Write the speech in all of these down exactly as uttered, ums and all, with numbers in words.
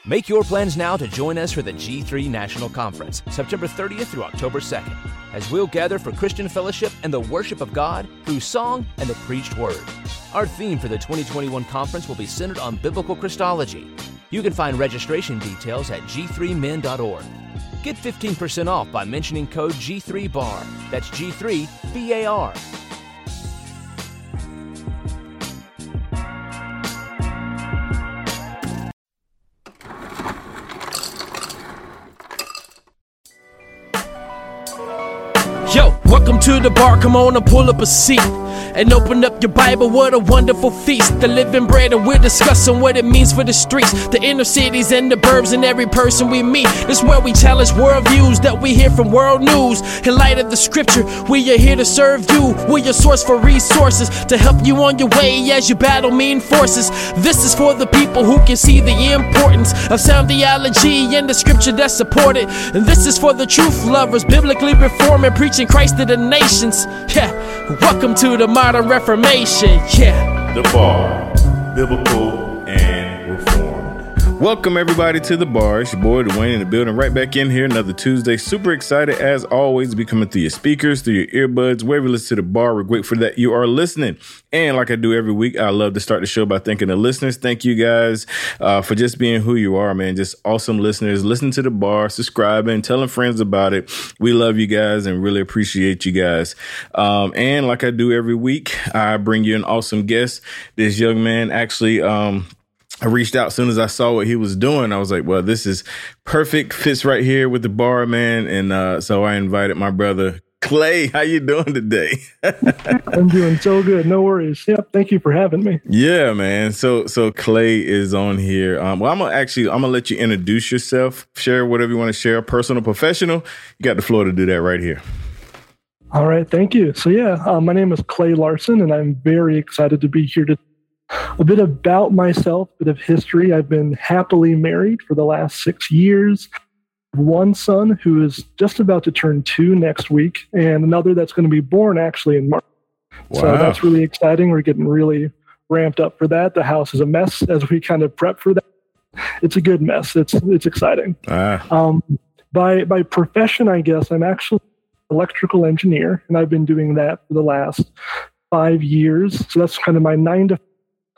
Make your plans now to join us for the G three National Conference, September thirtieth through October second, as we'll gather for Christian fellowship and the worship of God through song and the preached word. Our theme for the twenty twenty-one conference will be centered on biblical Christology. You can find registration details at g three men dot org. Get fifteen percent off by mentioning code G three B A R. That's G three B A R. Yo, welcome to the bar, come on and pull up a seat and open up your Bible, what a wonderful feast. The living bread, and we're discussing what it means for the streets, the inner cities and the burbs, and every person we meet. This is where we challenge worldviews that we hear from world news. In light of the scripture, we are here to serve you. We're your source for resources to help you on your way as you battle mean forces. This is for the people who can see the importance of sound theology and the scripture that support it. And this is for the truth lovers, biblically reforming, preaching Christ to the nations. Yeah, welcome to the modern Reformation. Yeah, The Bar, biblical and reformed. Welcome everybody to The Bar. It's your boy Dwayne in the building, right back in here another Tuesday. Super excited as always to be coming through your speakers, through your earbuds, wherever you listen to The Bar. We're grateful that you are listening. And like I do every week, I love to start the show by thanking the listeners. Thank you guys uh, for just being who you are, man. Just awesome listeners. Listen to The Bar, subscribing, telling friends about it. We love you guys and really appreciate you guys. Um, and like I do every week, I bring you an awesome guest. This young man actually... Um, I reached out as soon as I saw what he was doing. I was like, well, this is perfect. Fits right here with The Bar, man. And uh, so I invited my brother, Clay. How you doing today? I'm doing so good. No worries. Yep. Thank you for having me. Yeah, man. So so Clay is on here. Um, well, I'm going to actually, I'm going to let you introduce yourself. Share whatever you want to share, personal, professional. You got the floor to do that right here. All right. Thank you. So, yeah, uh, my name is Clay Larson, and I'm very excited to be here to a bit about myself, a bit of history. I've been happily married for the last six years. One son who is just about to turn two next week, and another that's going to be born actually in March. Wow. So that's really exciting. We're getting really ramped up for that. The house is a mess as we kind of prep for that. It's a good mess. It's it's exciting. Ah. Um, by by profession, I guess I'm actually an electrical engineer, and I've been doing that for the last five years. So that's kind of my nine to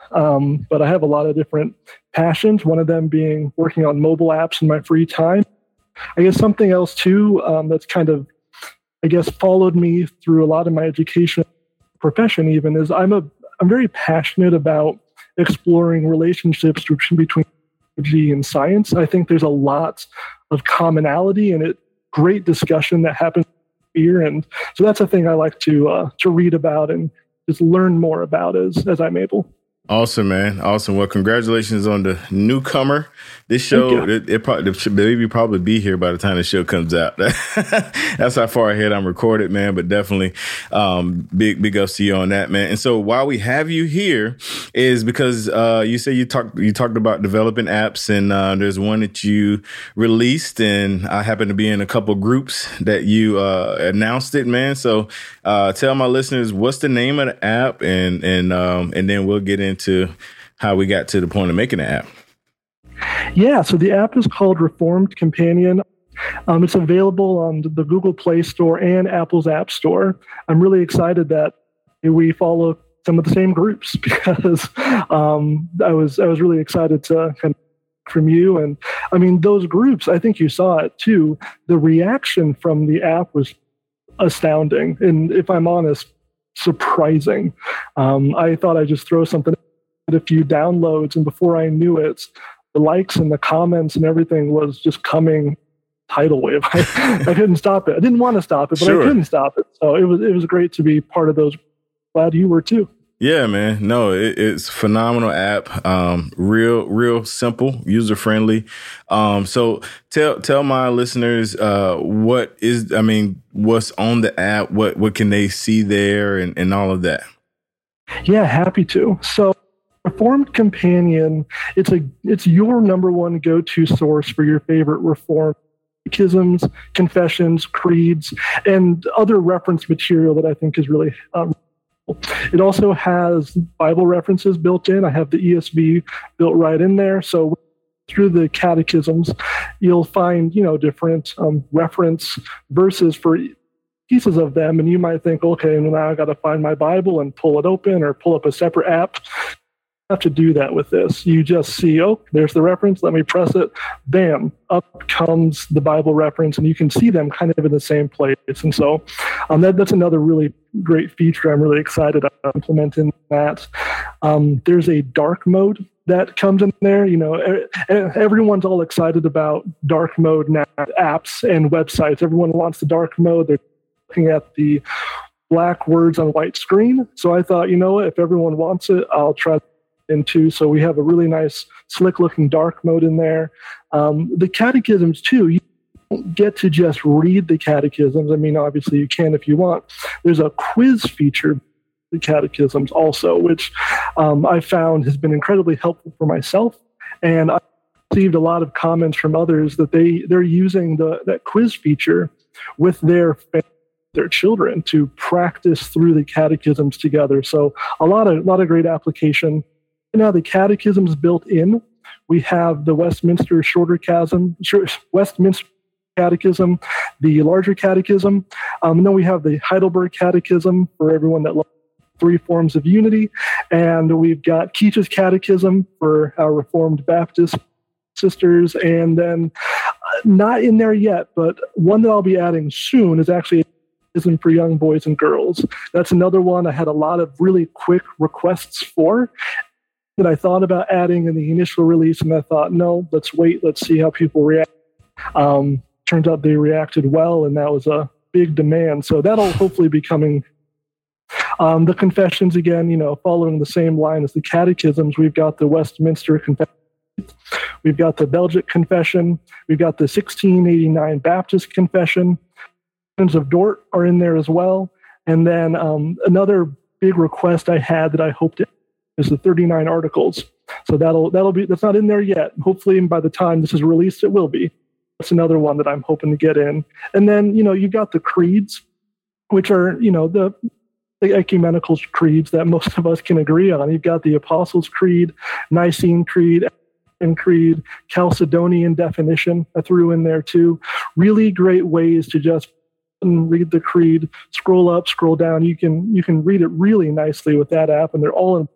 Um, but I have a lot of different passions, one of them being working on mobile apps in my free time. I guess something else too um, that's kind of, I guess, followed me through a lot of my education profession even is I'm a I'm very passionate about exploring relationships between technology and science. I think there's a lot of commonality and it great discussion that happens here, and so that's a thing I like to uh, to read about and just learn more about as as I'm able. Awesome, man. Awesome. Well, congratulations on the newcomer. This show, it, it probably, the baby probably be here by the time the show comes out. That's how far ahead I'm recorded, man. But definitely, um, big, big ups to you on that, man. And so while we have you here is because, uh, you say you talked, you talked about developing apps, and, uh, there's one that you released, and I happen to be in a couple groups that you, uh, announced it, man. So, uh, tell my listeners, what's the name of the app, and, and, um, and then we'll get into to how we got to the point of making the app. Yeah, so the app is called Reformed Companion. Um, it's available on the Google Play Store and Apple's App Store. I'm really excited that we follow some of the same groups because um, I was I was really excited to kind of from you. And I mean, those groups, I think you saw it too. The reaction from the app was astounding. And if I'm honest, surprising. Um, I thought I'd just throw something, a few downloads, and before I knew it, the likes and the comments and everything was just coming tidal wave. I, I couldn't stop it. I didn't want to stop it, but sure. I couldn't stop it. So it was it was great to be part of those. Glad you were too. Yeah, man. No, it, it's a phenomenal app. Um, real, real simple, user friendly. Um, so tell tell my listeners uh, what is, I mean, what's on the app. What what can they see there, and, and all of that. Yeah, happy to. So Reformed Companion, it's a it's your number one go-to source for your favorite Reformed catechisms, confessions, creeds, and other reference material that I think is really um, it also has Bible references built in. I have the E S V built right in there. So through the catechisms, you'll find, you know, different um, reference verses for pieces of them, and you might think, okay, well, now I got to find my Bible and pull it open or pull up a separate app. You have to do that with this. You just see, oh, there's the reference. Let me press it. Bam, up comes the Bible reference, and you can see them kind of in the same place. And so um, that, that's another really great feature. I'm really excited about implementing that. Um, there's a dark mode that comes in there. You know, everyone's all excited about dark mode now, apps and websites. Everyone wants the dark mode. They're looking at the black words on white screen. So I thought, you know, if everyone wants it, I'll try it in too. So we have a really nice, slick-looking dark mode in there. Um, the catechisms too. You don't get to just read the catechisms. I mean, obviously you can if you want. There's a quiz feature, the catechisms also, which um, I found has been incredibly helpful for myself. And I received a lot of comments from others that they, they're using the that quiz feature with their their children to practice through the catechisms together. So a lot of, a lot of great application. Now the catechisms built in. We have the Westminster Shorter Catechism, Westminster Catechism, the larger catechism. Um, and then we have the Heidelberg Catechism for everyone that loves three forms of unity. And we've got Keach's Catechism for our Reformed Baptist sisters. And then uh, not in there yet, but one that I'll be adding soon is actually Catechism for young boys and girls. That's another one I had a lot of really quick requests for that I thought about adding in the initial release. And I thought, no, let's wait. Let's see how people react. Um, turns out they reacted well, and that was a big demand. So that'll hopefully be coming. Um, the confessions, again, you know, following the same line as the catechisms, we've got the Westminster Confession, we've got the Belgic Confession, we've got the sixteen eighty-nine Baptist Confession, of Dort are in there as well. And then um, another big request I had that I hope to is the thirty-nine Articles. So that'll that'll be that's not in there yet. Hopefully, by the time this is released, it will be. That's another one that I'm hoping to get in. And then, you know, you got the creeds, which are, you know, the the ecumenical creeds that most of us can agree on. You've got the Apostles' Creed, Nicene Creed, and Creed, Chalcedonian definition I threw in there too. Really great ways to just read the creed, scroll up, scroll down. You can you can read it really nicely with that app, and they're all in.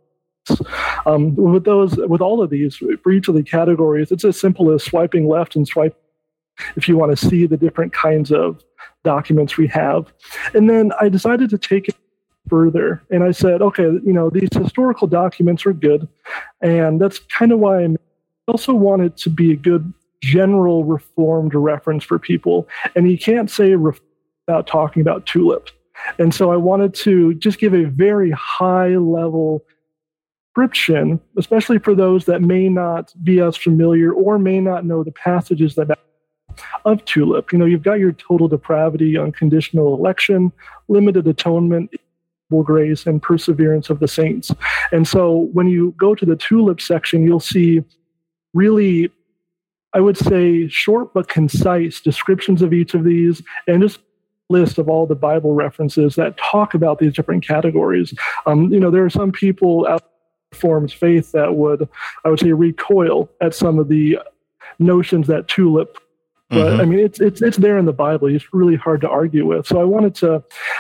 Um, with those, with all of these, for each of the categories, it's as simple as swiping left and swipe if you want to see the different kinds of documents we have. And then I decided to take it further, and I said, okay, you know, these historical documents are good, and that's kind of why I also wanted to be a good general Reformed reference for people. And you can't say ref- without talking about TULIP. And so I wanted to just give a very high level description, especially for those that may not be as familiar or may not know the passages that of TULIP. You know, you've got your total depravity, unconditional election, limited atonement, grace, and perseverance of the saints. And so when you go to the TULIP section, you'll see really, I would say, short but concise descriptions of each of these, and just list of all the Bible references that talk about these different categories. Um, you know, there are some people out in Reformed faith that would, I would say, recoil at some of the notions that TULIP, but mm-hmm. I mean, it's it's it's there in the Bible. It's really hard to argue with. So I wanted to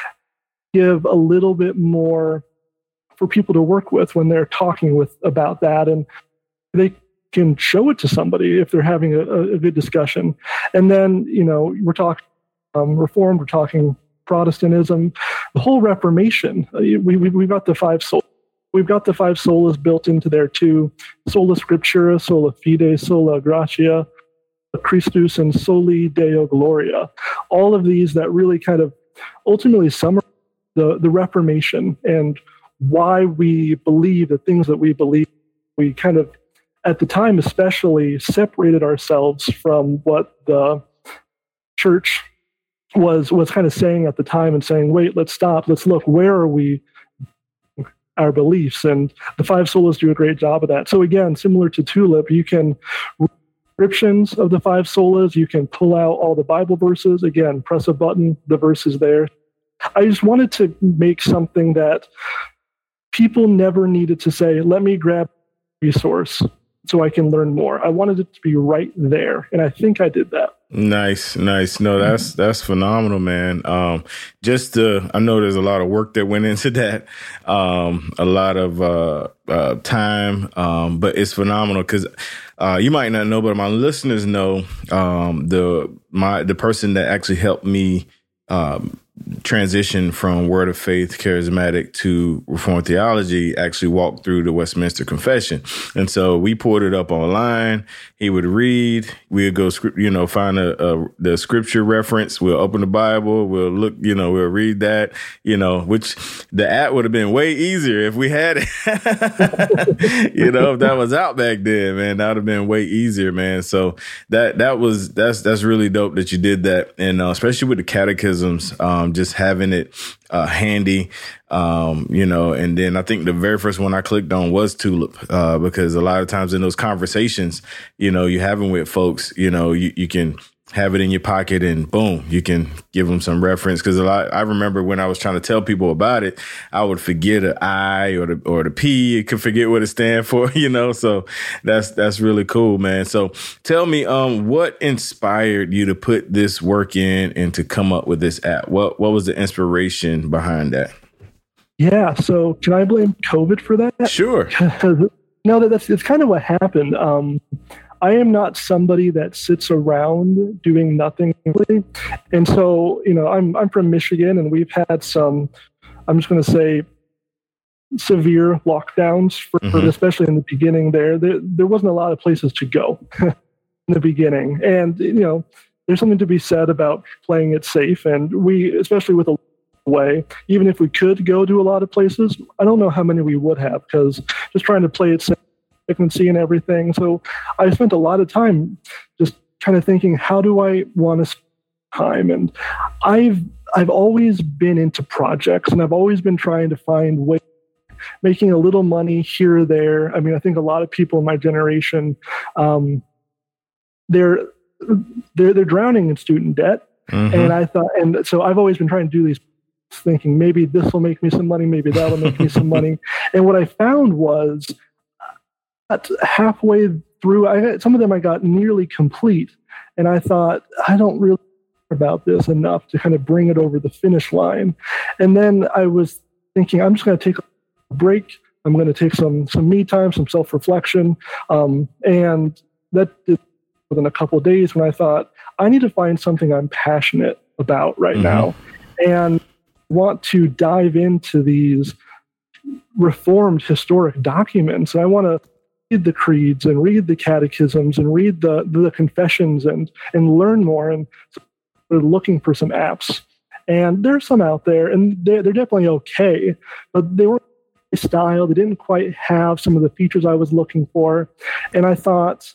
give a little bit more for people to work with when they're talking with about that, and they can show it to somebody if they're having a, a good discussion. And then, you know, we're talking Um, Reformed, we're talking Protestantism, the whole Reformation. Uh, we, we, we've got the five solas. We've got the five solas built into there too. Sola Scriptura, Sola Fide, Sola Gratia, Christus, and Soli Deo Gloria. All of these that really kind of ultimately summarize the, the Reformation and why we believe the things that we believe. We kind of, at the time especially, separated ourselves from what the church was was kind of saying at the time, and saying, wait, let's stop, let's look, where are we, our beliefs? And the five solas do a great job of that. So again, similar to TULIP, you can read descriptions of the five solas, you can pull out all the Bible verses, again, press a button, the verse is there. I just wanted to make something that people never needed to say, let me grab a resource. so I can learn more. I wanted it to be right there. And I think I did that. Nice, nice. No, that's that's phenomenal, man. Um, just to, I know there's a lot of work that went into that, um, a lot of uh, uh, time, um, but it's phenomenal because uh, you might not know, but my listeners know um, the my the person that actually helped me um, transition from Word of Faith charismatic to Reformed theology actually walked through the Westminster Confession. And so we pulled it up online. He would read, we'd go, you know, find a, a the scripture reference. We'll open the Bible. We'll look, you know, we'll read that, you know, which the app would have been way easier if we had it, you know, if that was out back then, man, that would have been way easier, man. So that, that was, that's, that's really dope that you did that. And uh, especially with the catechisms, um, just having it uh, handy, um, you know, and then I think the very first one I clicked on was Tulip, uh, because a lot of times in those conversations, you know, you're having with folks, you know, you, you can have it in your pocket and boom, you can give them some reference. Because a lot, I remember when I was trying to tell people about it, I would forget an I or the or the P. It could forget what it stands for, you know. So that's that's really cool, man. So tell me, um, what inspired you to put this work in and to come up with this app? What what was the inspiration behind that? Yeah. So can I blame COVID for that? Sure. No, that, that's it's kind of what happened. Um, I am not somebody that sits around doing nothing. And so, you know, I'm I'm from Michigan, and we've had some, I'm just going to say, severe lockdowns, for, mm-hmm. for especially in the beginning there. there. There wasn't a lot of places to go in the beginning. And, you know, there's something to be said about playing it safe. And we, especially with a way, even if we could go to a lot of places, I don't know how many we would have, because just trying to play it safe, frequency and everything. So I spent a lot of time just kind of thinking, how do I want to spend time? And I've I've always been into projects, and I've always been trying to find ways, making a little money here or there. I mean, I think a lot of people in my generation, um, they're they're they're drowning in student debt, mm-hmm. and I thought, and so I've always been trying to do these, thinking maybe this will make me some money, maybe that'll make me some money. And what I found was, halfway through, I some of them I got nearly complete, and I thought, I don't really care about this enough to kind of bring it over the finish line. And then I was thinking, I'm just going to take a break. I'm going to take some some me time, some self-reflection, um, and that did within a couple of days when I thought, I need to find something I'm passionate about right mm-hmm. now, and want to dive into these Reformed historic documents. And I want to read the creeds and read the catechisms and read the, the confessions and and learn more. And so we're looking for some apps. And there's some out there, and they're, they're definitely okay, but they weren't my style. They didn't quite have some of the features I was looking for. And I thought,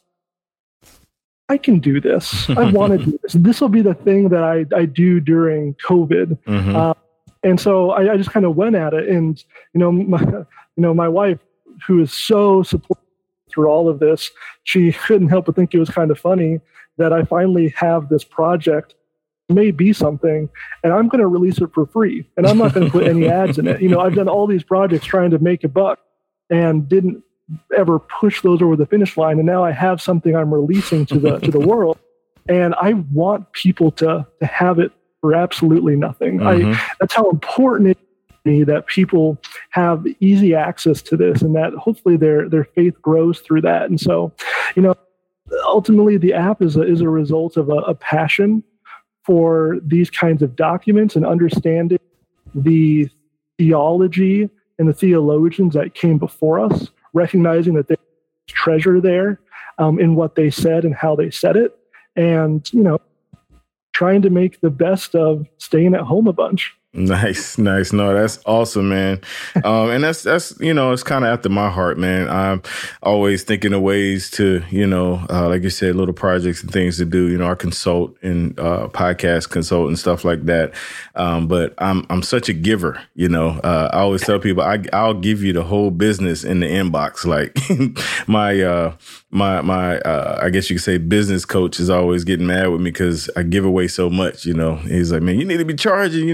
I can do this. I want to do this. This will be the thing that I, I do during COVID. Mm-hmm. Uh, and so I, I just kind of went at it. And, you know, my, you know, my wife, who is so supportive through all of this, she couldn't help but think it was kind of funny that I finally have this project, may be something, and I'm going to release it for free, and I'm not going to put any ads in it. You know, I've done all these projects trying to make a buck and didn't ever push those over the finish line, and now I have something I'm releasing to the to the world, and I want people to to have it for absolutely nothing. Mm-hmm. I that's how important it is that people have easy access to this, and that hopefully their their faith grows through that. And so, you know, ultimately the app is a, is a result of a, a passion for these kinds of documents and understanding the theology and the theologians that came before us, recognizing that there's treasure there um, in what they said and how they said it, and, you know, trying to make the best of staying at home a bunch. Nice, nice. No, that's awesome, man. Um, and that's, that's, you know, it's kind of after my heart, man. I'm always thinking of ways to, you know, uh, like you said, little projects and things to do. You know, I consult and uh, podcast consult and stuff like that. Um, but I'm, I'm such a giver, you know. Uh, I always tell people I, I'll give you the whole business in the inbox. Like my, uh, my, my, uh, I guess you could say business coach is always getting mad with me because I give away so much, you know. He's like, man, you need to be charging, you need, you know.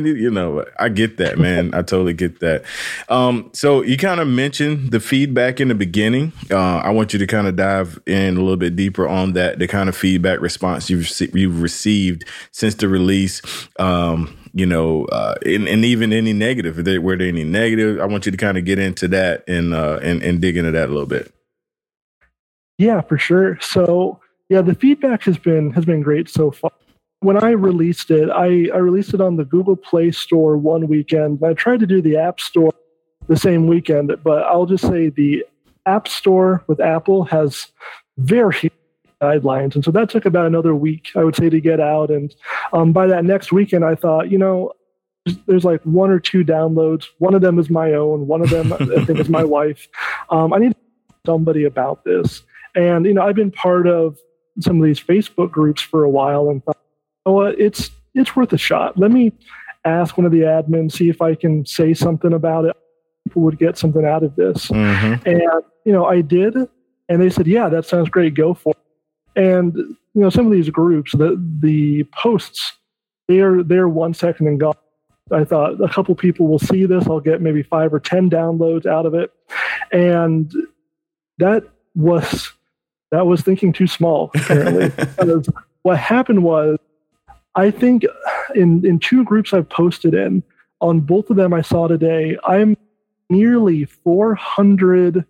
know, I get that, man. I totally get that. Um, so you kind of mentioned the feedback in the beginning. Uh, I want you to kind of dive in a little bit deeper on that, the kind of feedback response you've, you've received since the release. Um, you know, uh, and, and even any negative, there, were there any negative? I want you to kind of get into that and, uh, and, and dig into that a little bit. Yeah, for sure. So yeah, the feedback has been, has been great so far. When I released it, I, I released it on the Google Play Store one weekend. I tried to do the App Store the same weekend, but I'll just say the App Store with Apple has very guidelines. And so that took about another week, I would say, to get out. And um, by that next weekend, I thought, you know, there's like one or two downloads. One of them is my own. One of them, I think, is my wife. Um, I need to tell somebody about this. And, you know, I've been part of some of these Facebook groups for a while and thought, you know what, it's, it's worth a shot. Let me ask one of the admins, see if I can say something about it. People would get something out of this. Mm-hmm. And, you know, I did. And they said, yeah, that sounds great. Go for it. And, you know, some of these groups, the the posts, they're, they're one second and gone. I thought a couple people will see this. I'll get maybe five or ten downloads out of it. And that was, that was thinking too small, apparently. Because what happened was, I think in, in two groups I've posted in, on both of them I saw today, I'm nearly four hundred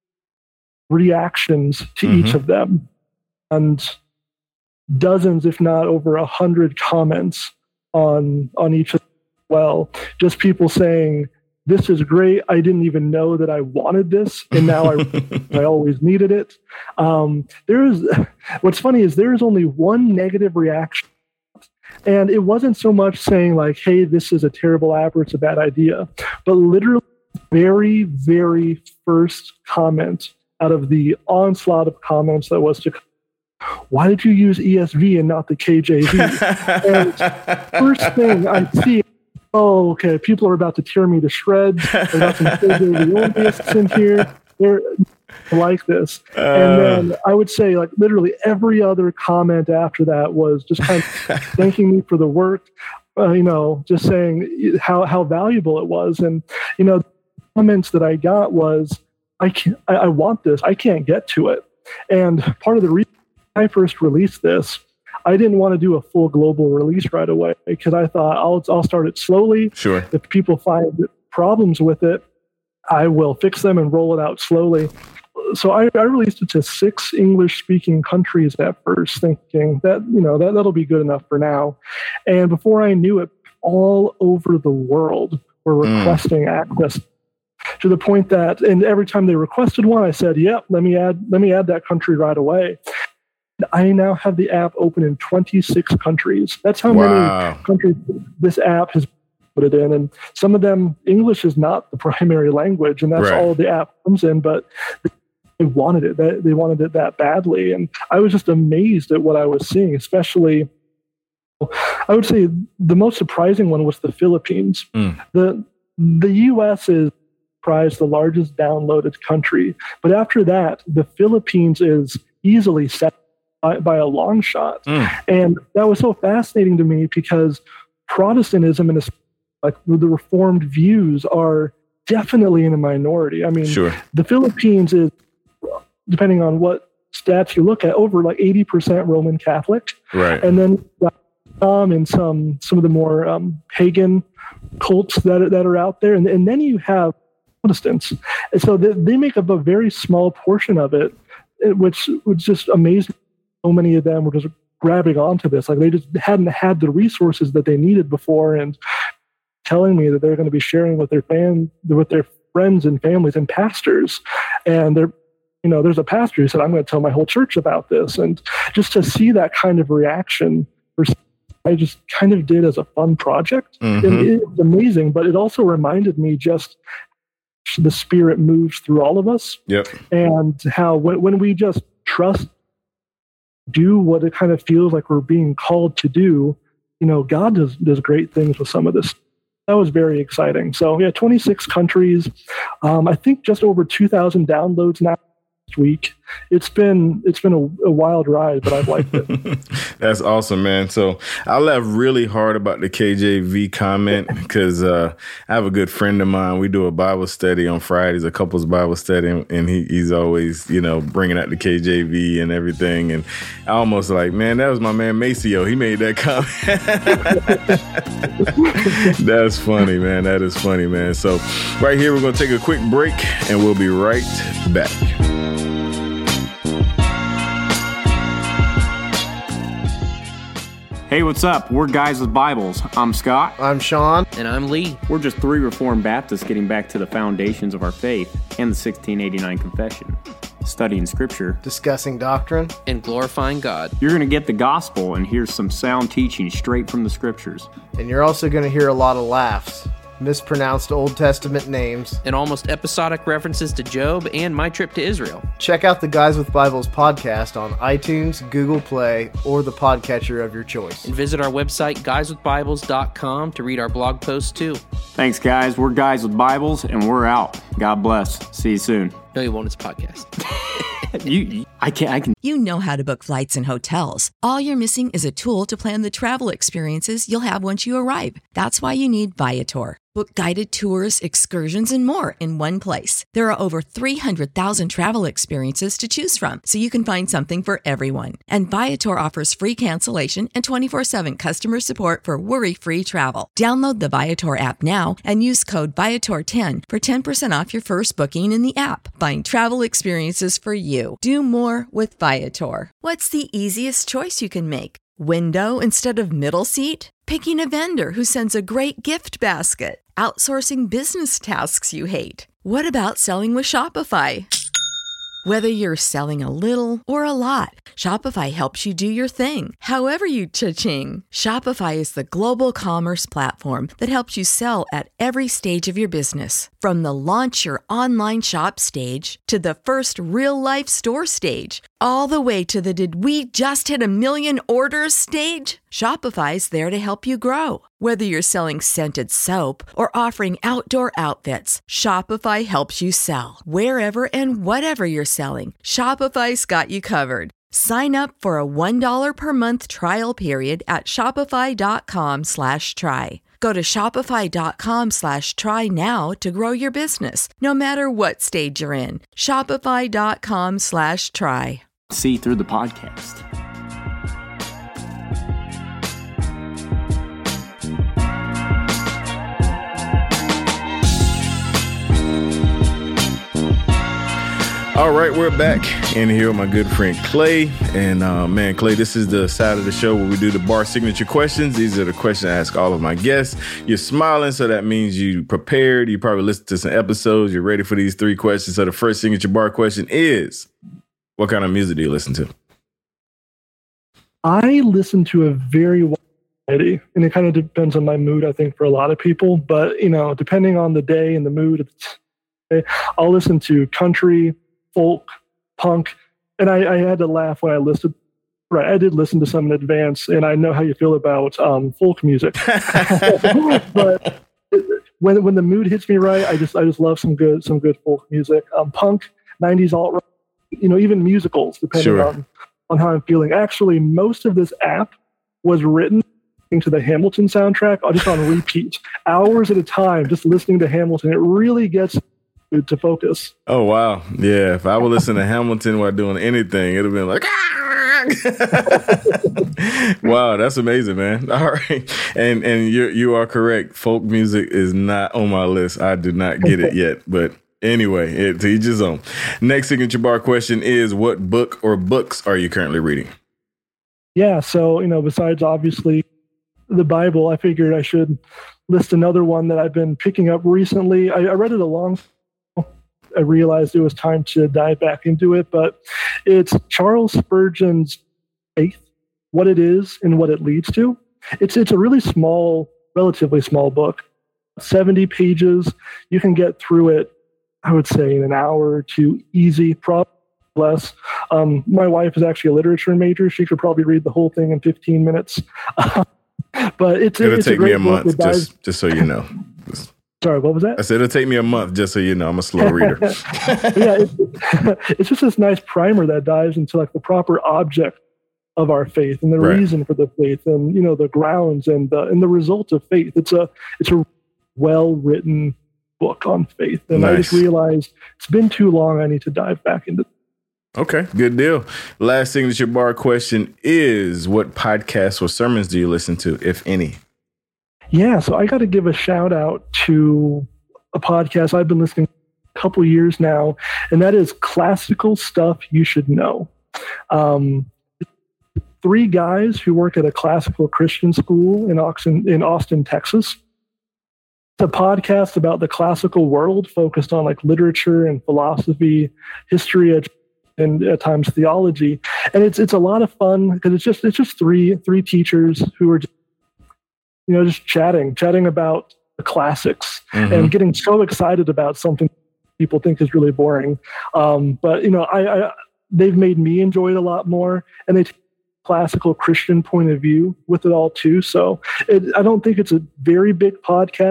reactions to mm-hmm. each of them. And dozens, if not over a hundred comments on on each of them as well. Just people saying, this is great. I didn't even know that I wanted this, and now I I always needed it. Um, there is what's funny is there is only one negative reaction, and it wasn't so much saying like, "Hey, this is a terrible app" or "It's a bad idea," but literally, very very first comment out of the onslaught of comments that was to come. Why did you use E S V and not the K J V? And first thing I see, oh, okay, people are about to tear me to shreds. They got some K J V onlyists in here. They're like this. Uh, and then I would say, like, literally every other comment after that was just kind of thanking me for the work, uh, you know, just saying how, how valuable it was. And, you know, the comments that I got was, I can't, I, I want this. I can't get to it. And part of the reason I first released this, I didn't want to do a full global release right away because I thought I'll I'll start it slowly. Sure. If people find problems with it, I will fix them and roll it out slowly. So I, I released it to six English-speaking countries at first, thinking that you know that that'll be good enough for now. And before I knew it, all over the world were requesting mm. access. To the point that, and every time they requested one, I said, "Yep, let me add let me add that country right away." I now have the app open in twenty-six countries. That's how wow. many countries this app has put it in. And some of them, English is not the primary language, and that's right. all the app comes in, but they wanted it. They wanted it that badly. And I was just amazed at what I was seeing, especially, I would say the most surprising one was the Philippines. Mm. The, the U S is the largest downloaded country. But after that, the Philippines is easily set by, by a long shot. Mm. And that was so fascinating to me because Protestantism and like the Reformed views are definitely in a minority. I mean, sure. the Philippines is, depending on what stats you look at, over like eighty percent Roman Catholic. Right. And then um, and some some of the more um, pagan cults that are, that are out there. And, and then you have Protestants. And so they, they make up a very small portion of it, which was just amazing. So many of them were just grabbing onto this. Like they just hadn't had the resources that they needed before and telling me that they're going to be sharing with their fan, with their friends and families and pastors. And they're, you know, there's a pastor who said, I'm going to tell my whole church about this. And just to see that kind of reaction, I just kind of did as a fun project. Mm-hmm. And it was amazing, but it also reminded me just the Spirit moves through all of us. Yep. And how when, when we just trust, do what it kind of feels like we're being called to do, you know, God does, does great things with some of this. That was very exciting. So yeah, twenty-six countries. Um, I think just over two thousand downloads now. week. It's been it's been a, a wild ride, but I've liked it. That's awesome, man. So I laugh really hard about the K J V comment because uh, I have a good friend of mine. We do a Bible study on Fridays, a couples Bible study, and he, he's always, you know, bringing out the K J V and everything. And I almost like, man, that was my man Maceo. He made that comment. That's funny, man. That is funny, man. So right here, we're going to take a quick break, and we'll be right back. Hey, what's up? We're Guys with Bibles. I'm Scott. I'm Sean. And I'm Lee. We're just three Reformed Baptists getting back to the foundations of our faith and the sixteen eighty-nine Confession. Studying Scripture. Discussing doctrine. And glorifying God. You're going to get the gospel and hear some sound teaching straight from the Scriptures. And you're also going to hear a lot of laughs, mispronounced Old Testament names, and almost episodic references to Job and my trip to Israel. Check out the Guys with Bibles podcast on iTunes, Google Play, or the podcatcher of your choice. And visit our website, guys with bibles dot com, to read our blog posts too. Thanks, guys. We're Guys with Bibles, and we're out. God bless. See you soon. No, you won't. It's a podcast. you, I can, I can. You know how to book flights and hotels. All you're missing is a tool to plan the travel experiences you'll have once you arrive. That's why you need Viator. Book guided tours, excursions, and more in one place. There are over three hundred thousand travel experiences to choose from, so you can find something for everyone. And Viator offers free cancellation and twenty-four seven customer support for worry-free travel. Download the Viator app now and use code Viator ten for ten percent off your first booking in the app. Find travel experiences for you. Do more with Viator. What's the easiest choice you can make? Window instead of middle seat? Picking a vendor who sends a great gift basket? Outsourcing business tasks you hate? What about selling with Shopify? Whether you're selling a little or a lot, Shopify helps you do your thing, however you cha-ching. Shopify is the global commerce platform that helps you sell at every stage of your business. From the launch your online shop stage to the first real-life store stage, all the way to the did we just hit a million orders stage? Shopify's there to help you grow. Whether you're selling scented soap or offering outdoor outfits, Shopify helps you sell. Wherever and whatever you're selling, Shopify's got you covered. Sign up for a one dollar per month trial period at shopify.com slash try. Go to shopify.com slash try now to grow your business, no matter what stage you're in. Shopify.com slash try. See through the podcast. All right, we're back in here with my good friend Clay. And uh, man, Clay, this is the side of the show where we do the bar signature questions. These are the questions I ask all of my guests. You're smiling, so that means you prepared. You probably listened to some episodes. You're ready for these three questions. So the first signature bar question is, what kind of music do you listen to? I listen to a very wide variety, and it kind of depends on my mood, I think, for a lot of people. But, you know, depending on the day and the mood, I'll listen to country, folk, punk, and I, I had to laugh when I listed. Right, I did listen to some in advance, and I know how you feel about um, folk music. But when when the mood hits me right, I just I just love some good some good folk music. Um, punk, nineties alt rock, you know, even musicals, depending Sure. on on how I'm feeling. Actually, most of this app was written to the Hamilton soundtrack, just on repeat, hours at a time, just listening to Hamilton. It really gets to focus. Oh, wow. Yeah, if I would listen to Hamilton while doing anything, it would have been like, wow, that's amazing, man. All right. And and you you are correct. Folk music is not on my list. I do not get it yet. But anyway, it, to each his own. Next signature bar question is, what book or books are you currently reading? Yeah, so, you know, besides obviously the Bible, I figured I should list another one that I've been picking up recently. I, I read it a long I realized it was time to dive back into it, but it's Charles Spurgeon's Faith, What It Is and What It Leads To. It's it's a really small, relatively small book, seventy pages. You can get through it, I would say, in an hour or two, easy, probably less. Um, my wife is actually a literature major. She could probably read the whole thing in fifteen minutes. But it's It'll it's take a me a great book month, that dives- just, just so you know. Sorry, what was that? I said it'll take me a month, just so you know. I'm a slow reader. Yeah, it, it's just this nice primer that dives into like the proper object of our faith and the Right. reason for the faith, and you know the grounds and the and the result of faith. It's a it's a well written book on faith, and I just Nice. realized it's been too long. I need to dive back into. Okay, good deal. Last signature bar question is: what podcasts or sermons do you listen to, if any? Yeah, so I got to give a shout out to a podcast I've been listening to a couple years now, and that is Classical Stuff You Should Know. Um, three guys who work at a classical Christian school in Austin, in Austin, Texas. It's a podcast about the classical world, focused on like literature and philosophy, history, and at times theology. And it's it's a lot of fun because it's just it's just three three teachers who are just, you know, just chatting, chatting about the classics Mhm. and getting so excited about something people think is really boring. Um, but, you know, I, I they've made me enjoy it a lot more, and they take a classical Christian point of view with it all too. So it, I don't think it's a very big podcast.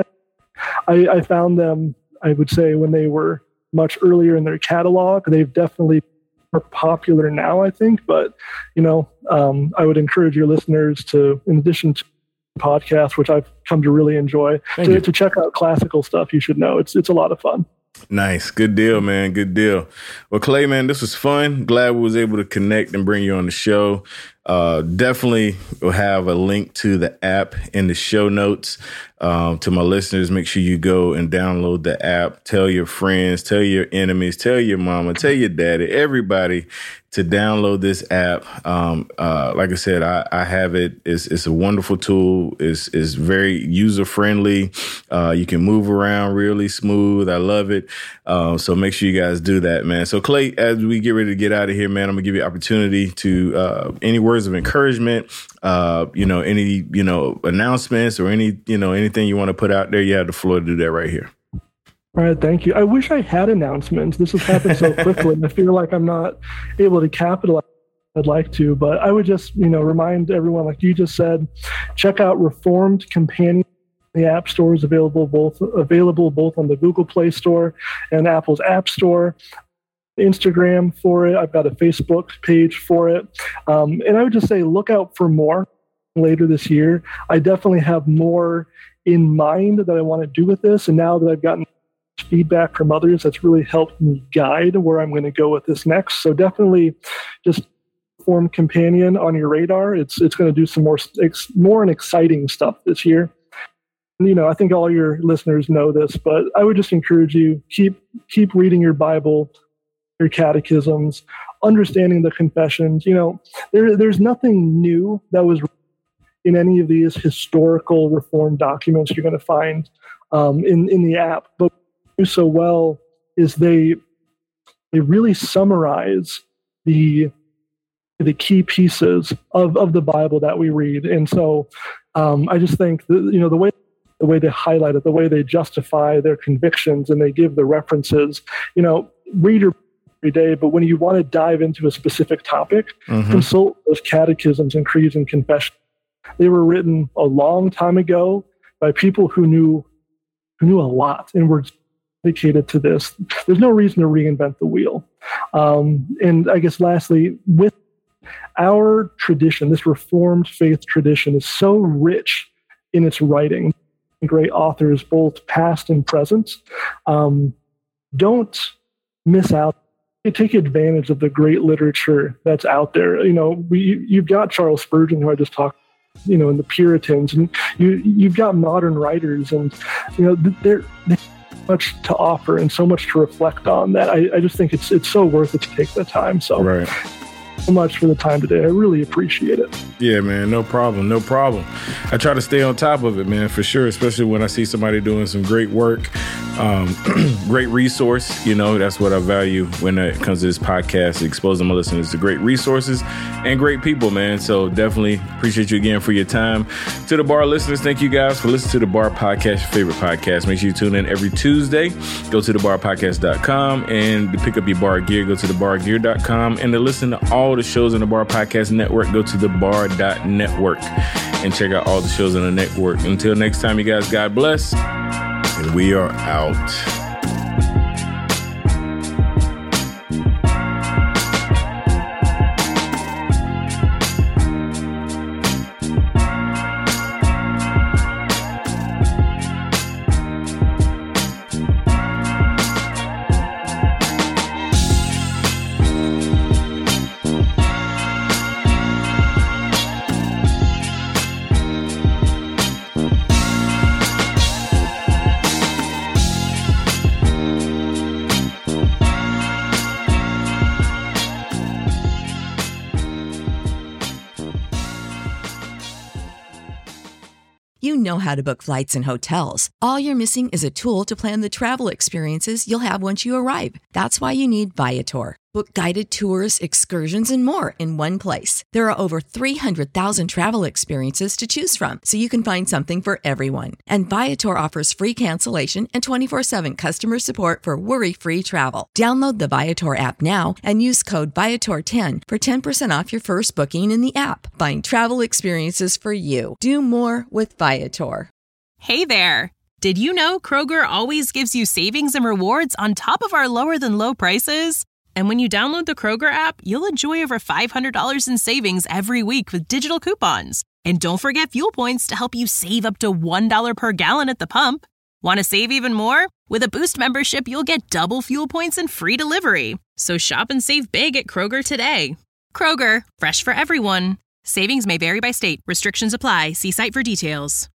I, I found them, I would say, when they were much earlier in their catalog. They've definitely are popular now, I think. But, you know, um, I would encourage your listeners to, in addition to podcast, which I've come to really enjoy, Thank to, you. to check out Classical Stuff You Should Know. It's it's a lot of fun. Nice. Good deal, man. Good deal. Well, Clay, man, this was fun. Glad we was able to connect and bring you on the show. Uh, definitely will have a link to the app in the show notes. Um, to my listeners, make sure you go and download the app. Tell your friends, tell your enemies, tell your mama, tell your daddy, everybody to download this app. Um, uh, like I said, I, I have it. It's, it's a wonderful tool. It's, it's very user friendly. Uh, you can move around really smooth. I love it. Uh, so make sure you guys do that, man. So Clay, as we get ready to get out of here, man, I'm gonna give you an opportunity to, uh, any words of encouragement, uh, you know, any, you know, announcements or any, you know, anything you want to put out there. You have the floor to do that right here. All right, thank you. I wish I had announcements. This has happened so quickly, and I feel like I'm not able to capitalize. I'd like to, but I would just, you know, remind everyone, like you just said, check out Reformed Companion. The app store is available both available both on the Google Play Store and Apple's App Store. Instagram for it. I've got a Facebook page for it, um, and I would just say look out for more later this year. I definitely have more in mind that I want to do with this, and now that I've gotten feedback from others, that's really helped me guide where I'm going to go with this next. So definitely just form Companion on your radar. It's it's going to do some more ex, more and exciting stuff this year. And, you know, I think all your listeners know this, but I would just encourage you keep keep reading your Bible, your catechisms, understanding the confessions. You know, there there's nothing new that was in any of these historical Reformed documents you're going to find um, in in the app, but do so well is they they really summarize the the key pieces of, of the Bible that we read. And so um, I just think that, you know, the way the way they highlight it, the way they justify their convictions and they give the references, you know, read your every day, but when you want to dive into a specific topic, Mhm. consult those catechisms and creeds and confessions. They were written a long time ago by people who knew who knew a lot and were dedicated to this. There's no reason to reinvent the wheel. Um, and I guess lastly, with our tradition, this Reformed faith tradition is so rich in its writing. Great authors, both past and present. Um, don't miss out. Take advantage of the great literature that's out there. You know, we, you've got Charles Spurgeon, who I just talked, you know, and the Puritans, and you, you've got modern writers, and, you know, they're, they're much to offer and so much to reflect on that I, I just think it's it's so worth it to take the time. So Right. so much for the time today. I really appreciate it. Yeah, man, no problem, no problem. I try to stay on top of it, man, for sure, especially when I see somebody doing some great work, um, great resource. You know, that's what I value when it comes to this podcast, exposing my listeners to great resources and great people, man. So definitely appreciate you again for your time. To the Bar listeners, thank you guys for listening to the Bar Podcast, your favorite podcast. Make sure you tune in every Tuesday. Go to the bar podcast dot com, and to pick up your bar gear, go to the bar gear dot com, and to listen to all the shows on the Bar Podcast Network, go to the bar dot network and check out all the shows on the network. Until next time, you guys, God bless. and we are out. You know how to book flights and hotels. All you're missing is a tool to plan the travel experiences you'll have once you arrive. That's why you need Viator. Book guided tours, excursions, and more in one place. There are over three hundred thousand travel experiences to choose from, so you can find something for everyone. And Viator offers free cancellation and twenty-four seven customer support for worry-free travel. Download the Viator app now and use code Viator ten for ten percent off your first booking in the app. Find travel experiences for you. Do more with Viator. Hey there! Did you know Kroger always gives you savings and rewards on top of our lower-than-low prices? And when you download the Kroger app, you'll enjoy over five hundred dollars in savings every week with digital coupons. And don't forget fuel points to help you save up to one dollar per gallon at the pump. Want to save even more? With a Boost membership, you'll get double fuel points and free delivery. So shop and save big at Kroger today. Kroger, fresh for everyone. Savings may vary by state. Restrictions apply. See site for details.